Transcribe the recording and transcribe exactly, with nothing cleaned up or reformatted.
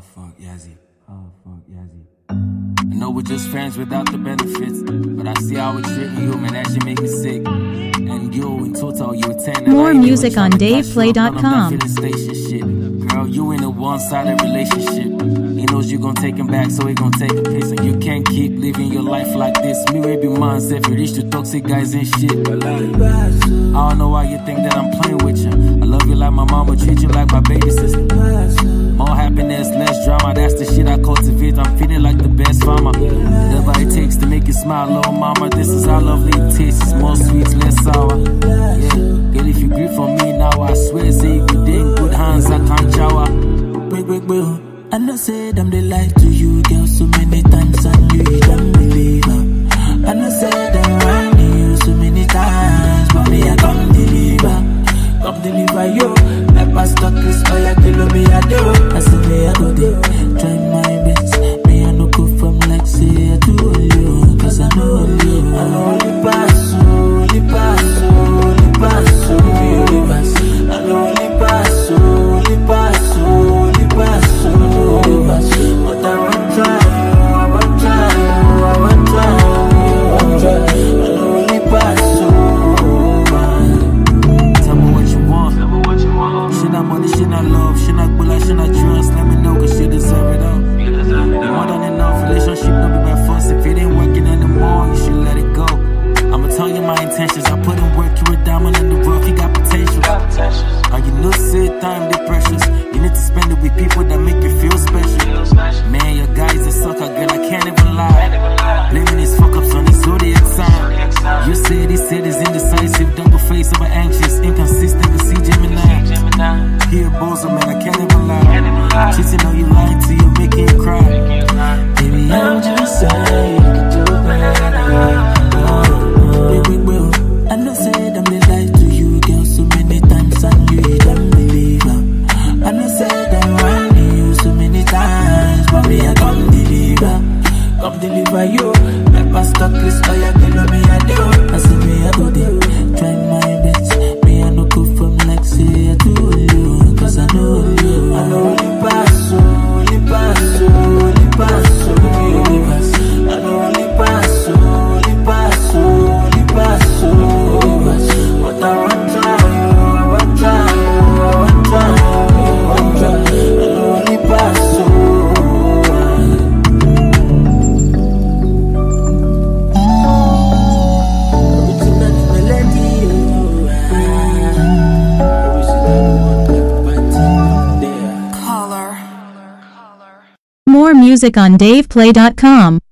fuck, Yazzie. Oh, fuck, Yazzie. I know we're just friends without the benefits, but I see how it's treating you, man, that shit make me sick. And you, in total, you were ten. More music on Dave Play dot com. Girl, you in a one-sided relationship. He knows you gon' take him back, so he gon' take a piece. And you can't keep living your life like this. Me will be months if you reach the toxic guys and shit. I don't know why you think that I'm playing with you. I love you like my mama, treat you like my baby sister. More happiness, less drama, that's the shit I cultivate. I'm feeling like the best farmer. Whatever it takes to make you smile, little mama. This is how lovely it tastes. It's more sweet, less sour. Yeah, girl, if you grieve for me now, I swear, say you did in good hands, I can't shower. Wait, wait, wait. I know said I'm the lie to you, girl, so many times and you don't believe her. I know said I'm running you so many times, but me I come deliver, come deliver you. Like Pastor Chris, all you kill me I do. I say me I go there, try my best. Me I no go from like say I do all you, cause I know all you. I know only pass, only pass, only pass, only pass. I know only pass, only pass, only pass, only pass. But I won't try, I won't try, I won't try, I won't try. I know only pass, oh. Tell me what you want, tell me what you want. Shit not money, shit not love, shit not bullet, shit not trust. Let me know, cause you deserve it all. You deserve it all. More than enough, relationship no be by force. If it ain't working anymore, you should let it go. I'ma tell you my intentions. I put in work, you a diamond in the rough, you got potential. Are you know say time they precious? You need to spend it with people that make you feel special. Man, your guy's a sucker, girl, I can't even lie. Blaming his fuck ups on his zodiac sign. You said he said he's indecisive, double face, over anxious, inconsistent. You see Gemini. He a bozo, man, I can't even lie. Cheating on you, lying to you, making you cry. Baby, I'm just saying you can do better. I know said I'm the lie to you, girl, so many times and you don't believe her. I know said I'm running you so many times, but me I come deliver, come deliver you. Like Pastor Chris, all you kill me I do. I say me I go there, try my best. Me I no go from like say I do you, cause I know you. I know only pass, only pass, only pass, only pass. I know only pass, only pass, only pass, only pass. But I won't try, I won't try, I won't try, I won't try. I know only pass, More music on Dave Play dot com.